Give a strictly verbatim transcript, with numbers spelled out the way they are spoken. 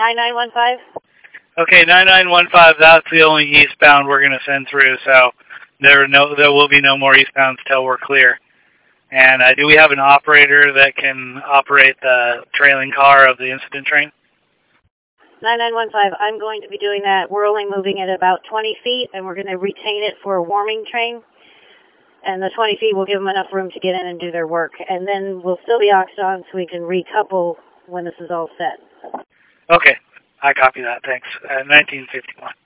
nine nine one five. Okay, nine nine one five, that's the only eastbound we're going to send through, so there no there will be no more eastbounds till we're clear. And uh, do we have an operator that can operate the trailing car of the incident train? nine nine one five, I'm going to be doing that. We're only moving it about twenty feet, and we're going to retain it for a warming train. And the twenty feet will give them enough room to get in and do their work. And then we'll still be oxed on so we can recouple when this is all set. Okay, I copy that, thanks. Uh, nineteen fifty-one.